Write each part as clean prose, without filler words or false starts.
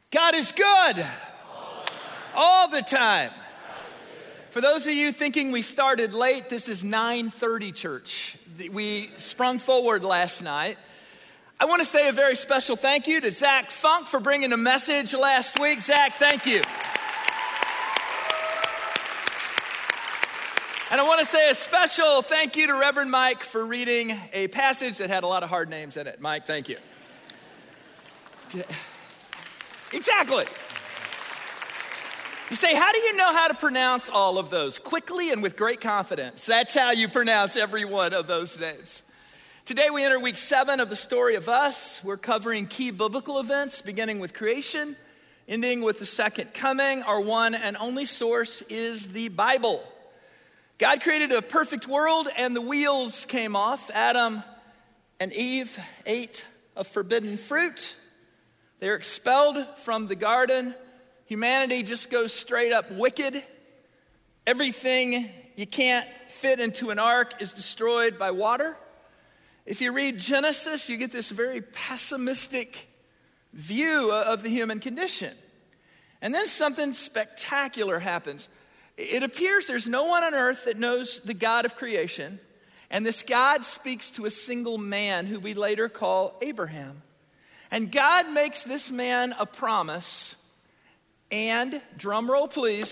God is good all the time. For those of you thinking we started late, this is 9:30 church. We sprung forward last night. I want to say a very special thank you to Zach Funk for bringing a message last week. Zach, thank you. And I want to say a special thank you to Reverend Mike for reading a passage that had a lot of hard names in it. Mike, thank you. Exactly. You say, how do you know how to pronounce all of those? Quickly and with great confidence. That's how you pronounce every one of those names. Today we enter week 7 of the story of us. We're covering key biblical events, beginning with creation, ending with the second coming. Our one and only source is the Bible. God created a perfect world and the wheels came off. Adam and Eve ate of forbidden fruit. They're expelled from the garden. Humanity just goes straight up wicked. Everything you can't fit into an ark is destroyed by water. If you read Genesis, you get this very pessimistic view of the human condition. And then something spectacular happens. It appears there's no one on earth that knows the God of creation. And this God speaks to a single man who we later call Abraham. And God makes this man a promise, and, drum roll please,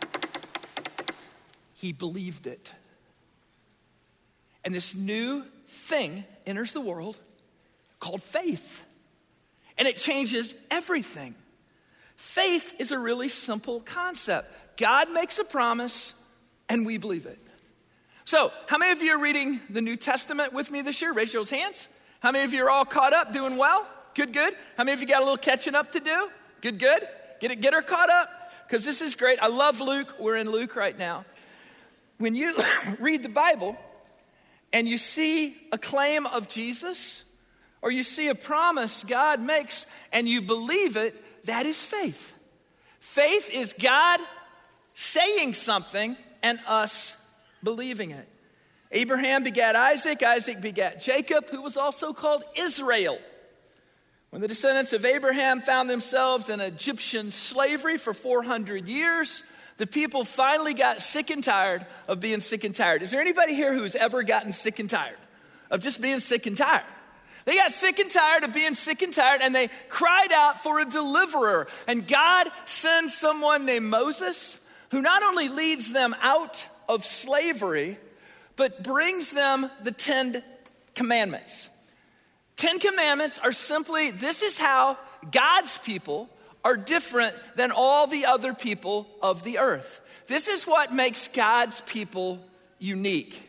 he believed it. And this new thing enters the world called faith. And it changes everything. Faith is a really simple concept. God makes a promise, and we believe it. So, how many of you are reading the New Testament with me this year? Raise those hands. How many of you are all caught up, doing well? Good, good. How many of you got a little catching up to do? Good, good. Get her caught up, because this is great. I love Luke. We're in Luke right now. When you read the Bible and you see a claim of Jesus, or you see a promise God makes and you believe it, that is faith. Faith is God saying something and us believing it. Abraham begat Isaac. Isaac begat Jacob, who was also called Israel. When the descendants of Abraham found themselves in Egyptian slavery for 400 years, the people finally got sick and tired of being sick and tired. Is there anybody here who's ever gotten sick and tired of just being sick and tired? They got sick and tired of being sick and tired, and they cried out for a deliverer. And God sends someone named Moses, who not only leads them out of slavery, but brings them the 10 Commandments. 10 Commandments are simply, this is how God's people are different than all the other people of the earth. This is what makes God's people unique.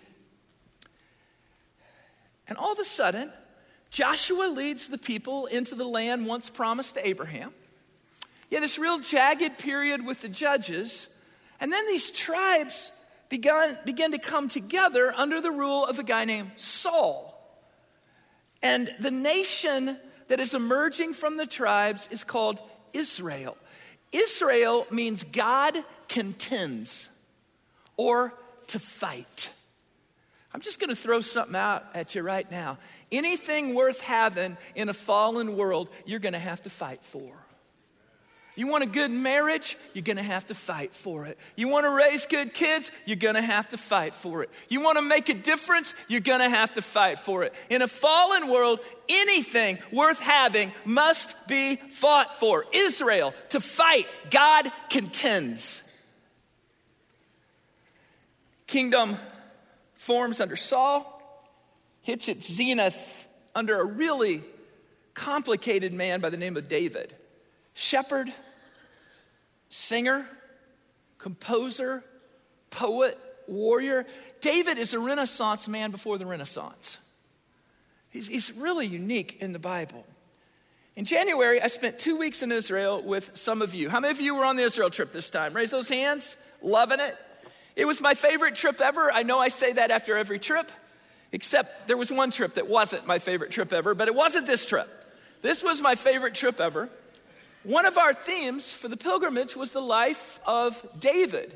And all of a sudden, Joshua leads the people into the land once promised to Abraham. You had this real jagged period with the judges, and then these tribes began to come together under the rule of a guy named Saul. And the nation that is emerging from the tribes is called Israel. Israel means God contends, or to fight. I'm just going to throw something out at you right now. Anything worth having in a fallen world, you're going to have to fight for. You want a good marriage? You're going to have to fight for it. You want to raise good kids? You're going to have to fight for it. You want to make a difference? You're going to have to fight for it. In a fallen world, anything worth having must be fought for. Israel, to fight, God contends. Kingdom forms under Saul, hits its zenith under a really complicated man by the name of David. Shepherd, singer, composer, poet, warrior. David is a Renaissance man before the Renaissance. He's really unique in the Bible. In January, I spent 2 weeks in Israel with some of you. How many of you were on the Israel trip this time? Raise those hands. Loving it. It was my favorite trip ever. I know I say that after every trip, except there was one trip that wasn't my favorite trip ever, but it wasn't this trip. This was my favorite trip ever. One of our themes for the pilgrimage was the life of David.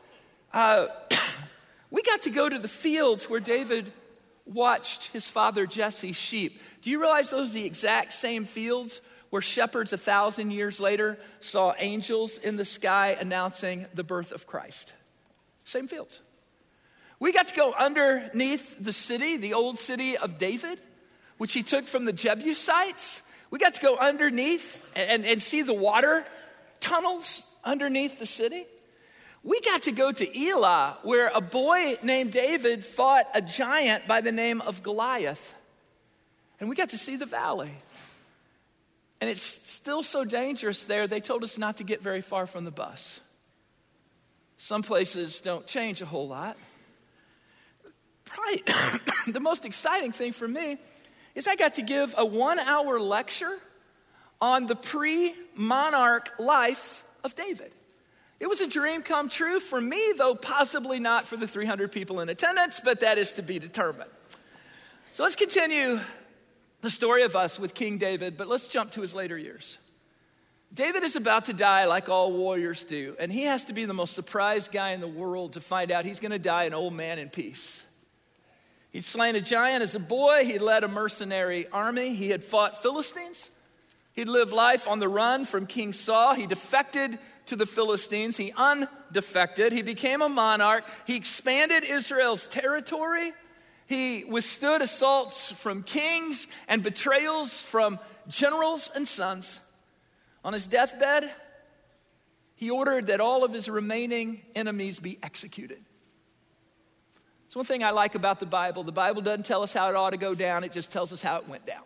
We got to go to the fields where David watched his father Jesse's sheep. Do you realize those are the exact same fields where shepherds 1,000 years later saw angels in the sky announcing the birth of Christ. Same fields. We got to go underneath the city, the old city of David, which he took from the Jebusites. We got to go underneath and see the water tunnels underneath the city. We got to go to Elah, where a boy named David fought a giant by the name of Goliath. And we got to see the valley. And it's still so dangerous there, they told us not to get very far from the bus. Some places don't change a whole lot. Probably the most exciting thing for me is I got to give a 1-hour lecture on the pre-monarch life of David. It was a dream come true for me, though possibly not for the 300 people in attendance, but that is to be determined. So let's continue the story of us with King David, but let's jump to his later years. David is about to die like all warriors do, and he has to be the most surprised guy in the world to find out he's going to die an old man in peace. He'd slain a giant as a boy. He'd led a mercenary army. He had fought Philistines. He'd lived life on the run from King Saul. He defected to the Philistines. He undefected. He became a monarch. He expanded Israel's territory. He withstood assaults from kings and betrayals from generals and sons. On his deathbed, he ordered that all of his remaining enemies be executed. It's one thing I like about the Bible. The Bible doesn't tell us how it ought to go down. It just tells us how it went down.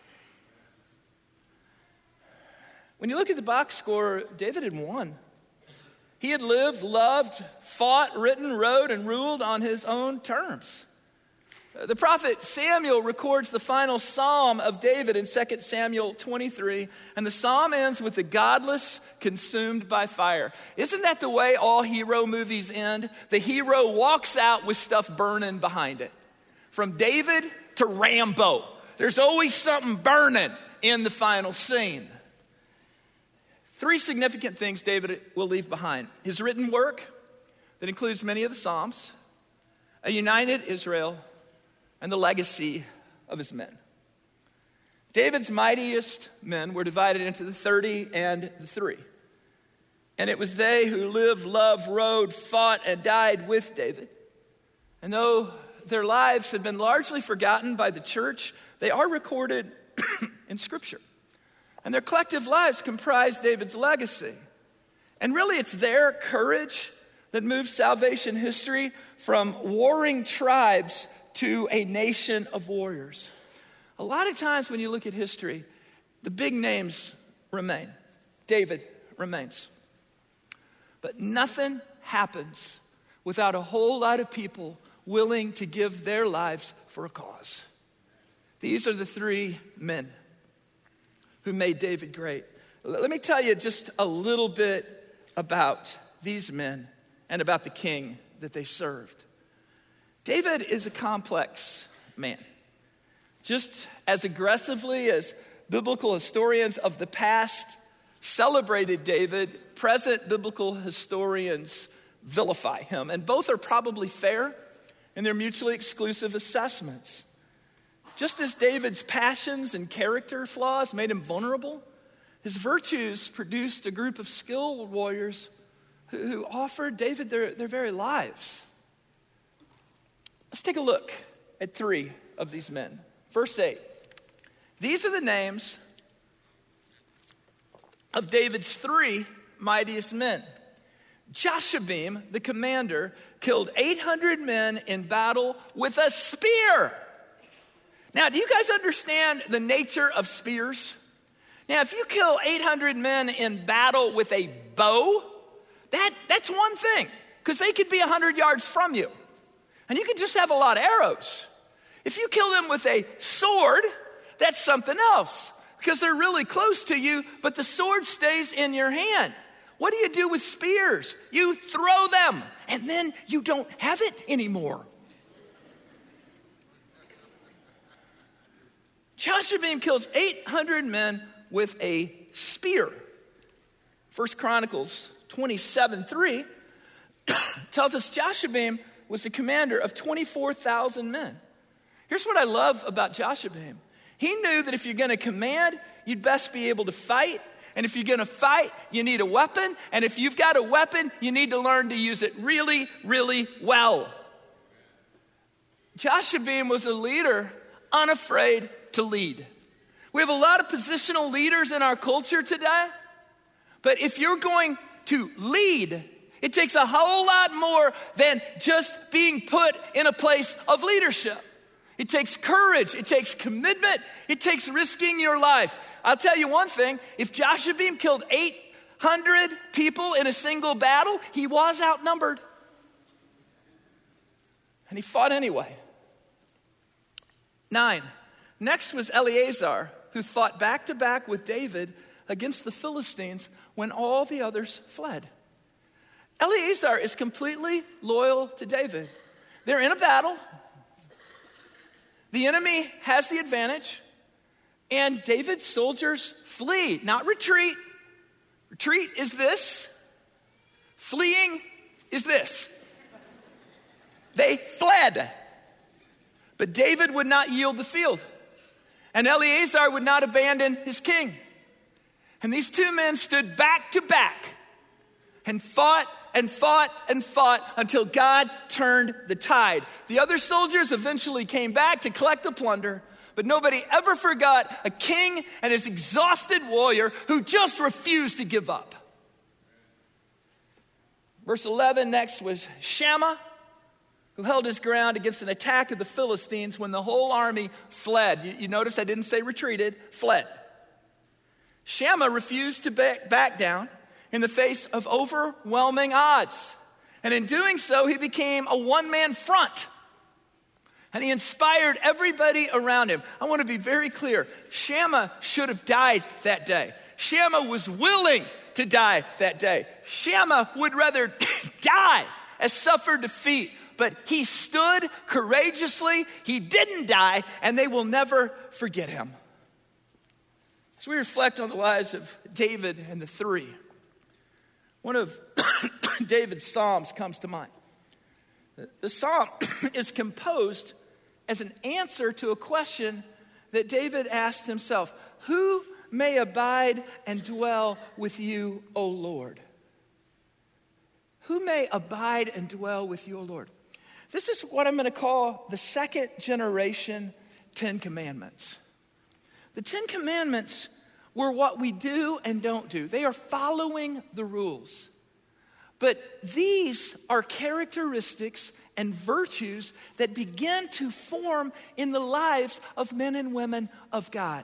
When you look at the box score, David had won. He had lived, loved, fought, written, wrote, and ruled on his own terms. The prophet Samuel records the final psalm of David in 2 Samuel 23, and the psalm ends with the godless consumed by fire. Isn't that the way all hero movies end? The hero walks out with stuff burning behind it. From David to Rambo, there's always something burning in the final scene. 3 significant things David will leave behind: his written work that includes many of the Psalms, a united Israel, and the legacy of his men. David's mightiest men were divided into the 30 and the 3. And it was they who lived, loved, rode, fought, and died with David. And though their lives had been largely forgotten by the church, they are recorded in Scripture. And their collective lives comprise David's legacy. And really, it's their courage that moved salvation history from warring tribes to a nation of warriors. A lot of times when you look at history, the big names remain. David remains. But nothing happens without a whole lot of people willing to give their lives for a cause. These are the 3 men who made David great. Let me tell you just a little bit about these men and about the king that they served. David is a complex man. Just as aggressively as biblical historians of the past celebrated David, present biblical historians vilify him. And both are probably fair in their mutually exclusive assessments. Just as David's passions and character flaws made him vulnerable, his virtues produced a group of skilled warriors who offered David their very lives. Let's take a look at 3 of these men. Verse 8. These are the names of David's 3 mightiest men. Jashabim, the commander, killed 800 men in battle with a spear. Now, do you guys understand the nature of spears? Now, if you kill 800 men in battle with a bow, that's one thing, because they could be 100 yards from you. And you could just have a lot of arrows. If you kill them with a sword, that's something else, because they're really close to you, but the sword stays in your hand. What do you do with spears? You throw them, and then you don't have it anymore. Jashabim kills 800 men with a spear. 1 Chronicles 27:3 tells us Jashabim was the commander of 24,000 men. Here's what I love about Jashabim. He knew that if you're going to command, you'd best be able to fight. And if you're going to fight, you need a weapon. And if you've got a weapon, you need to learn to use it really, really well. Jashobeam was a leader unafraid to lead. We have a lot of positional leaders in our culture today. But if you're going to lead, it takes a whole lot more than just being put in a place of leadership. It takes courage, it takes commitment, it takes risking your life. I'll tell you one thing, if Jashobeam killed 800 people in a single battle, he was outnumbered. And he fought anyway. 9. Next was Eleazar, who fought back to back with David against the Philistines when all the others fled. Eleazar is completely loyal to David. They're in a battle. The enemy has the advantage, and David's soldiers flee, not retreat. Retreat is this. Fleeing is this. They fled. But David would not yield the field, and Eleazar would not abandon his king. And these two men stood back to back and fought and fought and fought until God turned the tide. The other soldiers eventually came back to collect the plunder, but nobody ever forgot a king and his exhausted warrior who just refused to give up. Verse 11 next was Shammah, who held his ground against an attack of the Philistines when the whole army fled. You notice I didn't say retreated, fled. Shammah refused to back down in the face of overwhelming odds. And in doing so, he became a one-man front. And he inspired everybody around him. I want to be very clear. Shammah should have died that day. Shammah was willing to die that day. Shammah would rather die as suffer defeat. But he stood courageously. He didn't die, and they will never forget him. As we reflect on the lives of David and the three, one of David's Psalms comes to mind. The Psalm is composed as an answer to a question that David asked himself. Who may abide and dwell with you, O Lord? Who may abide and dwell with you, O Lord? This is what I'm going to call the second generation 10 Commandments. The 10 Commandments were what we do and don't do. They are following the rules. But these are characteristics and virtues that begin to form in the lives of men and women of God.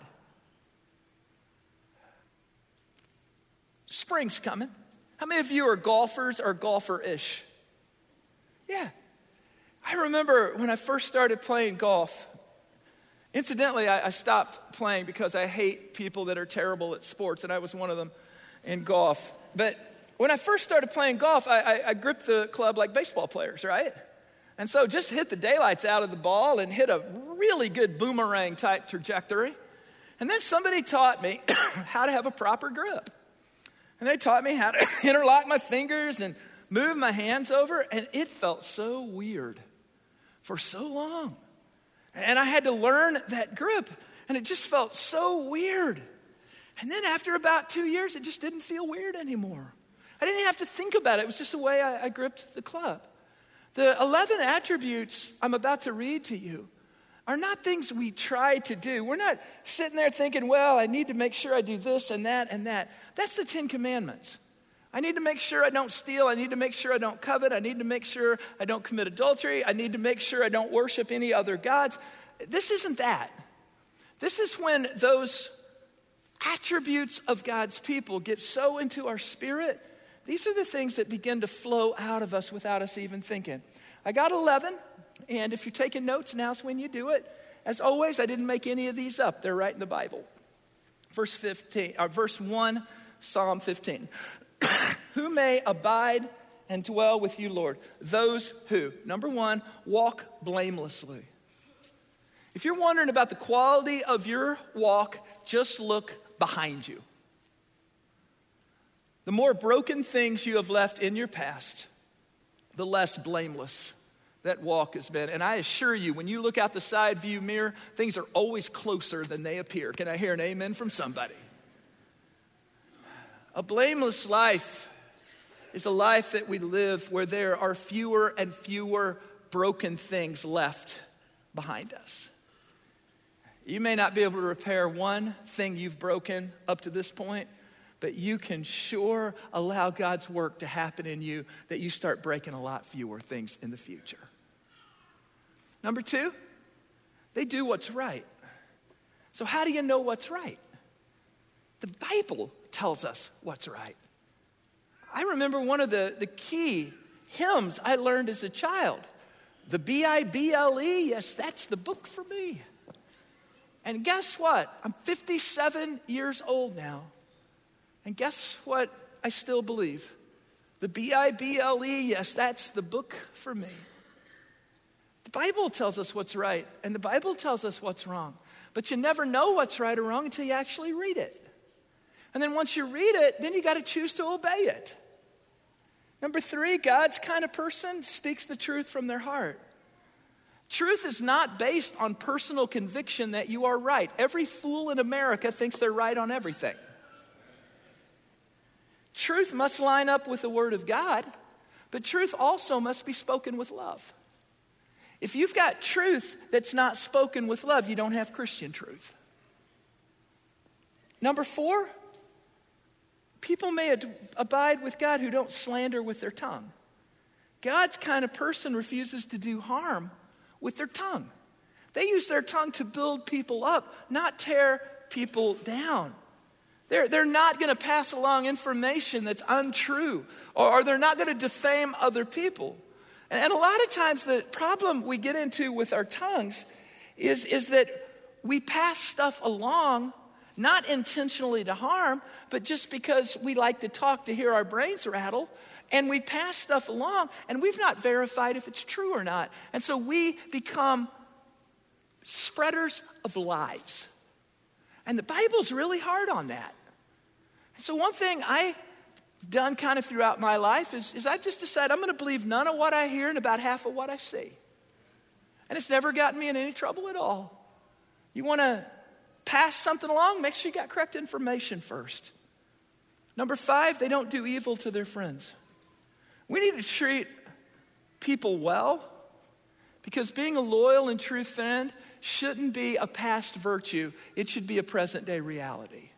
Spring's coming. How many of you are golfers or golfer-ish? Yeah. I remember when I first started playing golf. Incidentally, I stopped playing because I hate people that are terrible at sports, and I was one of them in golf. But when I first started playing golf, I gripped the club like baseball players, right? And so just hit the daylights out of the ball and hit a really good boomerang type trajectory. And then somebody taught me how to have a proper grip. And they taught me how to interlock my fingers and move my hands over, and it felt so weird for so long. And I had to learn that grip, and it just felt so weird. And then after about 2 years, it just didn't feel weird anymore. I didn't even have to think about it. It was just the way I gripped the club. The 11 attributes I'm about to read to you are not things we try to do. We're not sitting there thinking, well, I need to make sure I do this and that and that. That's the 10 Commandments. I need to make sure I don't steal. I need to make sure I don't covet. I need to make sure I don't commit adultery. I need to make sure I don't worship any other gods. This isn't that. This is when those attributes of God's people get so into our spirit. These are the things that begin to flow out of us without us even thinking. I got 11, and if you're taking notes, now's when you do it. As always, I didn't make any of these up. They're right in the Bible. Verse 1, Psalm 15. Who may abide and dwell with you, Lord? Those who, number one, walk blamelessly. If you're wondering about the quality of your walk, just look behind you. The more broken things you have left in your past, the less blameless that walk has been. And I assure you, when you look out the side view mirror, things are always closer than they appear. Can I hear an amen from somebody? A blameless life is a life that we live where there are fewer and fewer broken things left behind us. You may not be able to repair one thing you've broken up to this point, but you can sure allow God's work to happen in you that you start breaking a lot fewer things in the future. Number two, they do what's right. So how do you know what's right? The Bible tells us what's right. I remember one of the key hymns I learned as a child. The B-I-B-L-E, yes, that's the book for me. And guess what? I'm 57 years old now. And guess what I still believe? The B-I-B-L-E, yes, that's the book for me. The Bible tells us what's right, and the Bible tells us what's wrong. But you never know what's right or wrong until you actually read it. And then once you read it, then you got to choose to obey it. Number three, God's kind of person speaks the truth from their heart. Truth is not based on personal conviction that you are right. Every fool in America thinks they're right on everything. Truth must line up with the Word of God, but truth also must be spoken with love. If you've got truth that's not spoken with love, you don't have Christian truth. Number four, people may abide with God who don't slander with their tongue. God's kind of person refuses to do harm with their tongue. They use their tongue to build people up, not tear people down. They're not going to pass along information that's untrue, or they're not going to defame other people. And a lot of times the problem we get into with our tongues is that we pass stuff along, not intentionally to harm, but just because we like to talk to hear our brains rattle. And we pass stuff along, and we've not verified if it's true or not. And so we become spreaders of lies. And the Bible's really hard on that. And so one thing I've done kind of throughout my life is I've just decided I'm going to believe none of what I hear and about half of what I see. And it's never gotten me in any trouble at all. You want to pass something along, make sure you got correct information first. Number five, they don't do evil to their friends. We need to treat people well, because being a loyal and true friend shouldn't be a past virtue. It should be a present-day reality.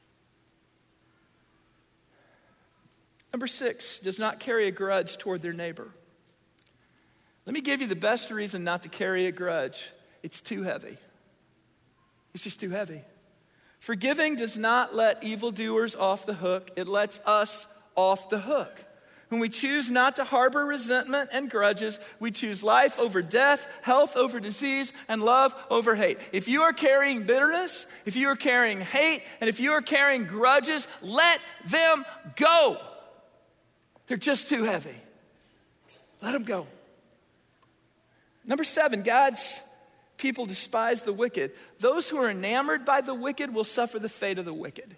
Number six, does not carry a grudge toward their neighbor. Let me give you the best reason not to carry a grudge. It's too heavy. It's just too heavy. Forgiving does not let evildoers off the hook. It lets us off the hook. When we choose not to harbor resentment and grudges, we choose life over death, health over disease, and love over hate. If you are carrying bitterness, if you are carrying hate, and if you are carrying grudges, let them go. They're just too heavy. Let them go. Number seven, God's people despise the wicked. Those who are enamored by the wicked will suffer the fate of the wicked.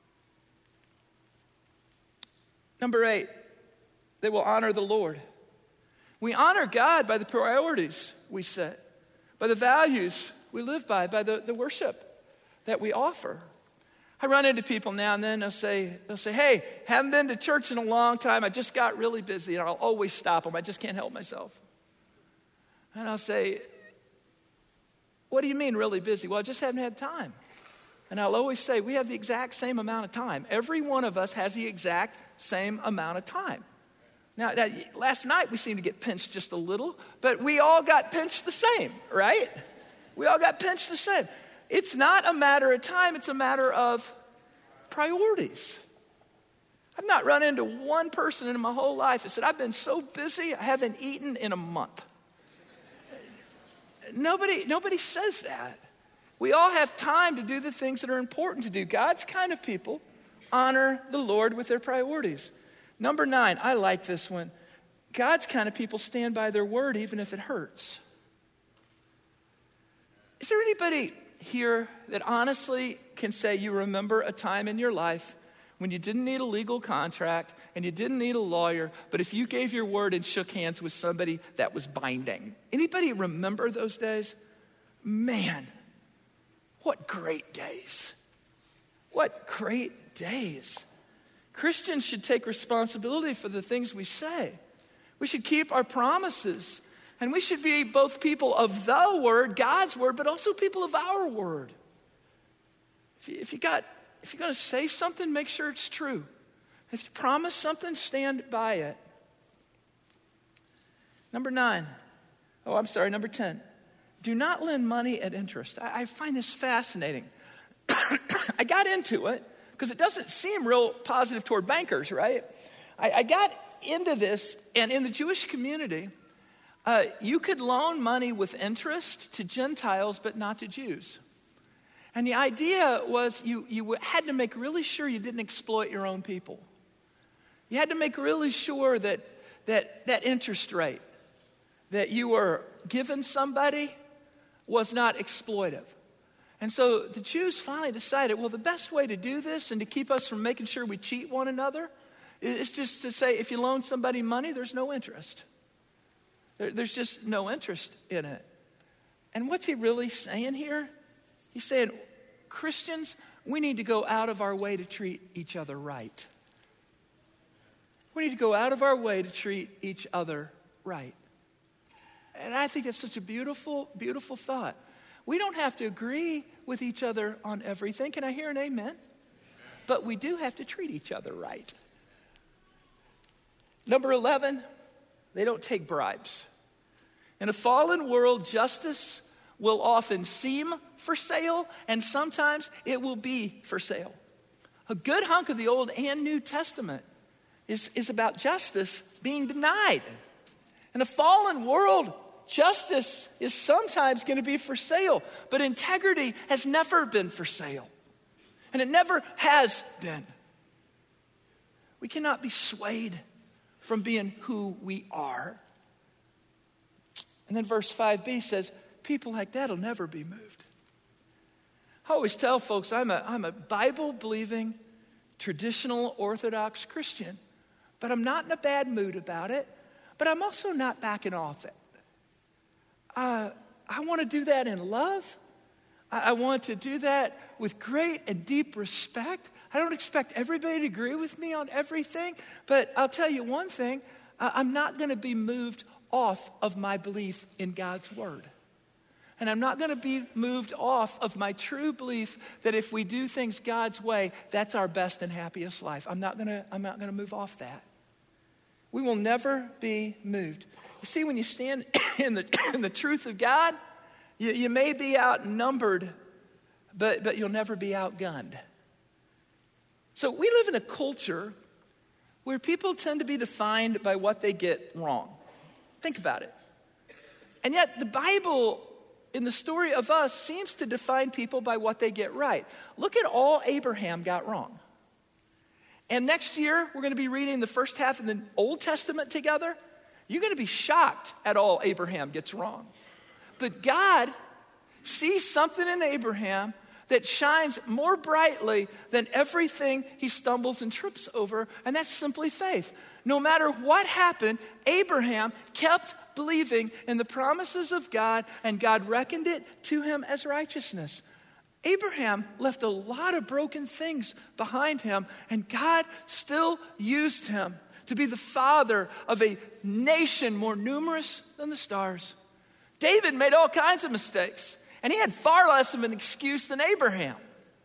Number eight, they will honor the Lord. We honor God by the priorities we set, by the values we live by the worship that we offer. I run into people now and then, they'll say, hey, haven't been to church in a long time. I just got really busy, and I'll always stop them. I just can't help myself. And I'll say, what do you mean really busy? Well, I just haven't had time. And I'll always say, we have the exact same amount of time. Every one of us has the exact same amount of time. Now, last night we seemed to get pinched just a little, but we all got pinched the same, right? We all got pinched the same. It's not a matter of time, it's a matter of priorities. I've not run into one person in my whole life that said, I've been so busy, I haven't eaten in a month. Nobody says that. We all have time to do the things that are important to do. God's kind of people honor the Lord with their priorities. Number 9, I like this one. God's kind of people stand by their word even if it hurts. Is there anybody here that honestly can say you remember a time in your life when you didn't need a legal contract and you didn't need a lawyer, but if you gave your word and shook hands with somebody, that was binding. Anybody remember those days? Man, what great days. What great days. Christians should take responsibility for the things we say. We should keep our promises. And we should be both people of the word, God's word, but also people of our word. If you're going to say something, make sure it's true. If you promise something, stand by it. Number 10. Do not lend money at interest. I find this fascinating. I got into it because it doesn't seem real positive toward bankers, right? I got into this, and in the Jewish community, you could loan money with interest to Gentiles, but not to Jews. And the idea was you had to make really sure you didn't exploit your own people. You had to make really sure that interest rate that you were giving somebody was not exploitive. And so the Jews finally decided, well, the best way to do this and to keep us from making sure we cheat one another is just to say, if you loan somebody money, there's no interest. There's just no interest in it. And what's he really saying here? He's saying, Christians, we need to go out of our way to treat each other right. We need to go out of our way to treat each other right. And I think that's such a beautiful, beautiful thought. We don't have to agree with each other on everything. Can I hear an amen? But we do have to treat each other right. Number 11, they don't take bribes. In a fallen world, justice will often seem for sale, and sometimes it will be for sale. A good hunk of the Old and New Testament is about justice being denied. In a fallen world, justice is sometimes going to be for sale, but integrity has never been for sale. And it never has been. We cannot be swayed from being who we are. And then verse 5b says, people like that will never be moved. I always tell folks I'm a Bible-believing, traditional Orthodox Christian, but I'm not in a bad mood about it, but I'm also not backing off it. I want to do that in love. I want to do that with great and deep respect. I don't expect everybody to agree with me on everything, but I'll tell you one thing, I'm not going to be moved off of my belief in God's word. And I'm not going to be moved off of my true belief that if we do things God's way, that's our best and happiest life. I'm not going to move off that. We will never be moved. You see, when you stand in the truth of God, you may be outnumbered, but you'll never be outgunned. So we live in a culture where people tend to be defined by what they get wrong. Think about it. And yet the Bible, in the story of us, seems to define people by what they get right. Look at all Abraham got wrong. And next year, we're going to be reading the first half of the Old Testament together. You're going to be shocked at all Abraham gets wrong. But God sees something in Abraham that shines more brightly than everything he stumbles and trips over, and that's simply faith. No matter what happened, Abraham kept believing in the promises of God, and God reckoned it to him as righteousness. Abraham left a lot of broken things behind him, and God still used him to be the father of a nation more numerous than the stars. David made all kinds of mistakes, and he had far less of an excuse than Abraham.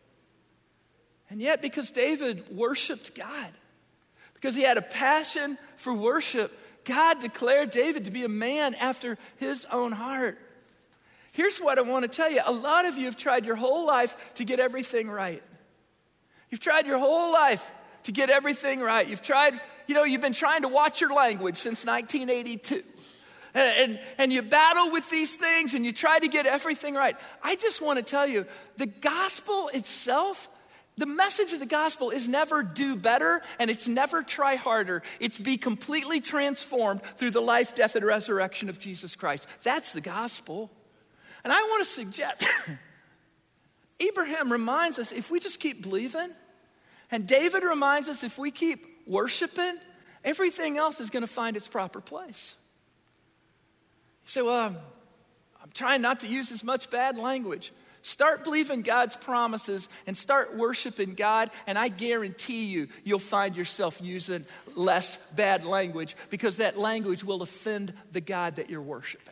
And yet, because David worshiped God, because he had a passion for worship, God declared David to be a man after his own heart. Here's what I want to tell you. A lot of you have tried your whole life to get everything right. You've tried your whole life to get everything right. You've been trying to watch your language since 1982. And you battle with these things and you try to get everything right. I just want to tell you, the gospel itself, the message of the gospel is never do better and it's never try harder. It's be completely transformed through the life, death, and resurrection of Jesus Christ. That's the gospel. And I want to suggest, Abraham reminds us, if we just keep believing, And David reminds us if we keep worshiping, everything else is going to find its proper place. You say, well, I'm trying not to use as much bad language. Start believing God's promises and start worshiping God, and I guarantee you'll find yourself using less bad language because that language will offend the God that you're worshiping.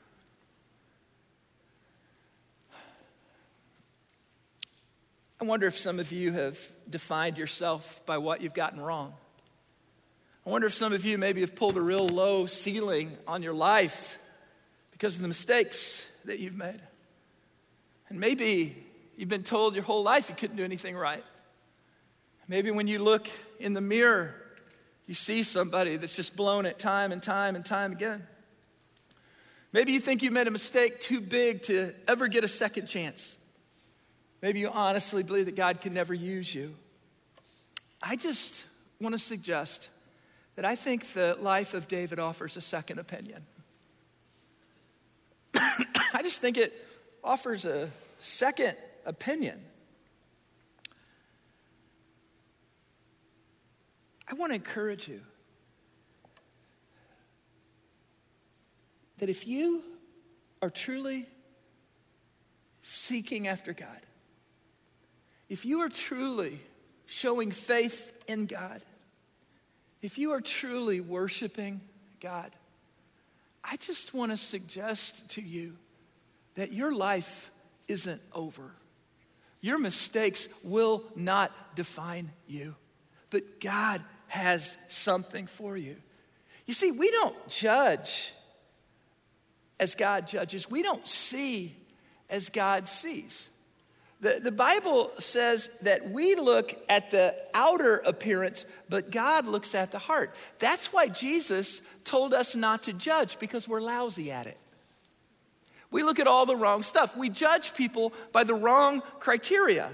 I wonder if some of you have defined yourself by what you've gotten wrong. I wonder if some of you maybe have pulled a real low ceiling on your life because of the mistakes that you've made. And maybe you've been told your whole life you couldn't do anything right. Maybe when you look in the mirror, you see somebody that's just blown it time and time and time again. Maybe you think you made a mistake too big to ever get a second chance. Maybe you honestly believe that God can never use you. I just want to suggest that I think the life of David offers a second opinion. I just think it offers a second opinion. I want to encourage you that if you are truly seeking after God, if you are truly showing faith in God, if you are truly worshiping God, I just want to suggest to you that your life isn't over. Your mistakes will not define you, but God has something for you. You see, we don't judge as God judges. We don't see as God sees. The Bible says that we look at the outer appearance, but God looks at the heart. That's why Jesus told us not to judge, because we're lousy at it. We look at all the wrong stuff. We judge people by the wrong criteria.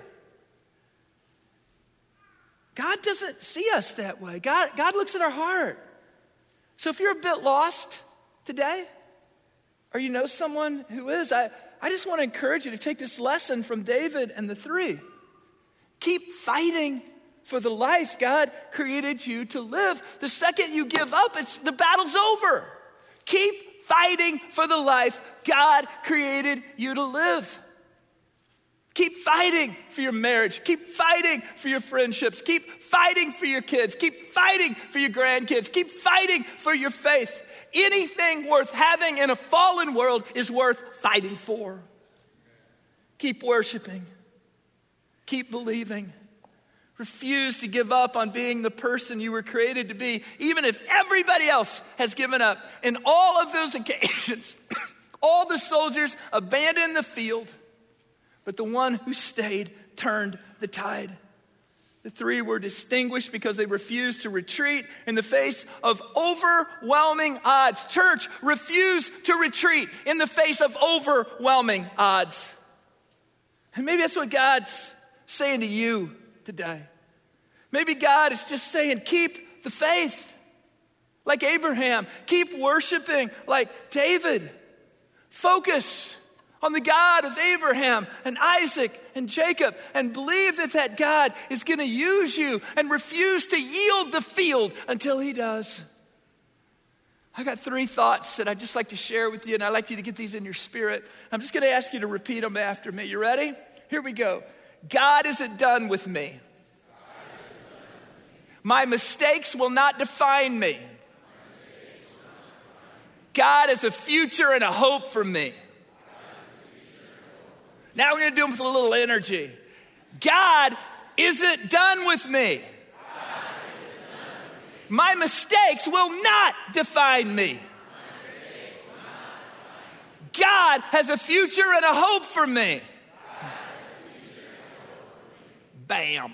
God doesn't see us that way. God looks at our heart. So if you're a bit lost today, or you know someone who is, I just want to encourage you to take this lesson from David and the three. Keep fighting for the life God created you to live. The second you give up, the battle's over. Keep fighting for the life God created you to live. Keep fighting for your marriage. Keep fighting for your friendships. Keep fighting for your kids. Keep fighting for your grandkids. Keep fighting for your faith. Anything worth having in a fallen world is worth fighting for. Keep worshiping. Keep believing. Refuse to give up on being the person you were created to be, even if everybody else has given up. In all of those occasions, all the soldiers abandoned the field, but the one who stayed turned the tide. The three were distinguished because they refused to retreat in the face of overwhelming odds. Church, refuse to retreat in the face of overwhelming odds. And maybe that's what God's saying to you today. Maybe God is just saying, keep the faith like Abraham. Keep worshiping like David. Focus on the God of Abraham and Isaac and Jacob, and believe that God is going to use you, and refuse to yield the field until he does. I got 3 thoughts that I'd just like to share with you, and I'd like you to get these in your spirit. I'm just going to ask you to repeat them after me. You ready? Here we go. God isn't done with me. My mistakes will not define me. God has a future and a hope for me. Now we're going to do them with a little energy. God isn't done with me. My mistakes will not define me. God has a future and a hope for me. Bam.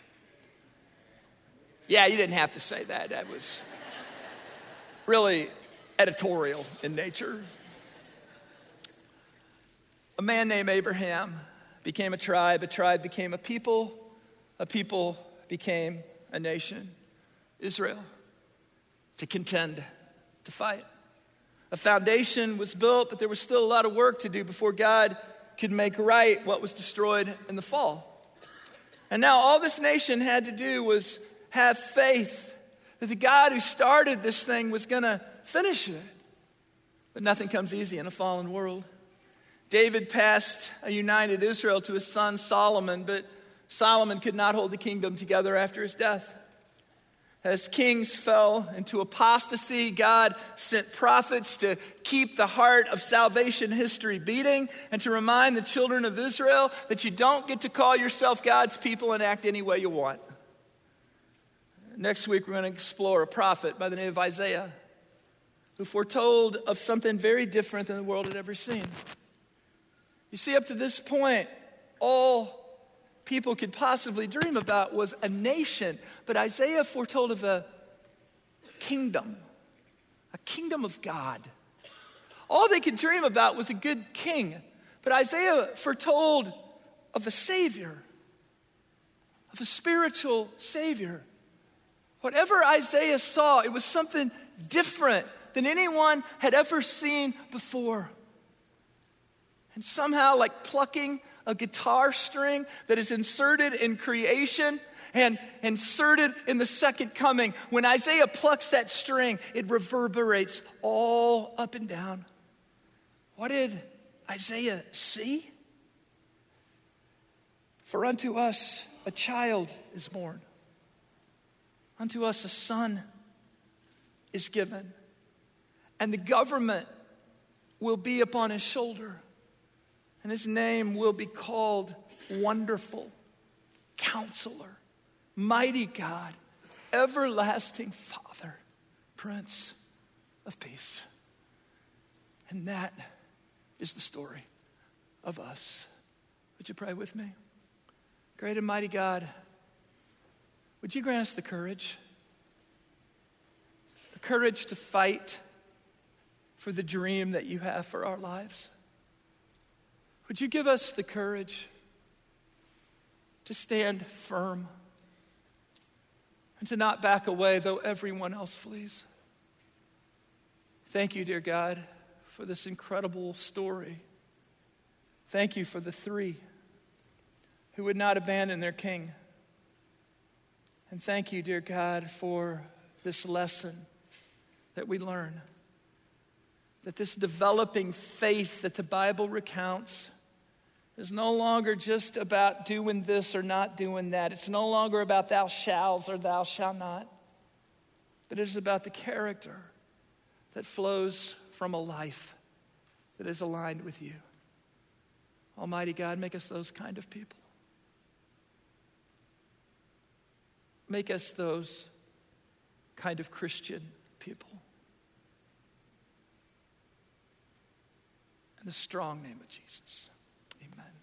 Yeah, you didn't have to say that. That was really editorial in nature. A man named Abraham became a tribe became a people became a nation, Israel, to contend, to fight. A foundation was built, but there was still a lot of work to do before God could make right what was destroyed in the fall. And now all this nation had to do was have faith that the God who started this thing was going to finish it. But nothing comes easy in a fallen world. David passed a united Israel to his son Solomon, but Solomon could not hold the kingdom together after his death. As kings fell into apostasy, God sent prophets to keep the heart of salvation history beating and to remind the children of Israel that you don't get to call yourself God's people and act any way you want. Next week, we're going to explore a prophet by the name of Isaiah who foretold of something very different than the world had ever seen. You see, up to this point, all people could possibly dream about was a nation. But Isaiah foretold of a kingdom of God. All they could dream about was a good king. But Isaiah foretold of a Savior, of a spiritual Savior. Whatever Isaiah saw, it was something different than anyone had ever seen before. And somehow, like plucking a guitar string that is inserted in creation and inserted in the second coming, when Isaiah plucks that string, it reverberates all up and down. What did Isaiah see? For unto us a child is born. Unto us a son is given. And the government will be upon his shoulder. And his name will be called Wonderful, Counselor, Mighty God, Everlasting Father, Prince of Peace. And that is the story of us. Would you pray with me? Great and mighty God, would you grant us the courage to fight for the dream that you have for our lives? Would you give us the courage to stand firm and to not back away though everyone else flees? Thank you, dear God, for this incredible story. Thank you for the three who would not abandon their king. And thank you, dear God, for this lesson that we learn. That this developing faith that the Bible recounts is no longer just about doing this or not doing that. It's no longer about thou shalls or thou shalt not. But it is about the character that flows from a life that is aligned with you. Almighty God, make us those kind of people. Make us those kind of Christian people. In the strong name of Jesus, amen.